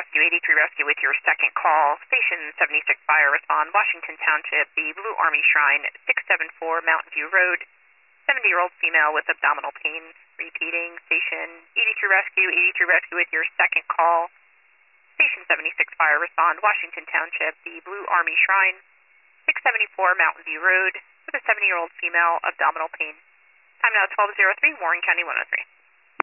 Rescue, 83 Rescue with your second call. Station 76 Fire respond, Washington Township, the Blue Army Shrine, 674 Mountain View Road, 70-year-old female with abdominal pain. Repeating, Station 83 Rescue, 83 Rescue with your second call. Station 76 Fire respond, Washington Township, the Blue Army Shrine, 674 Mountain View Road, with a 70-year-old female, abdominal pain. Time now 12:03, Warren County 103.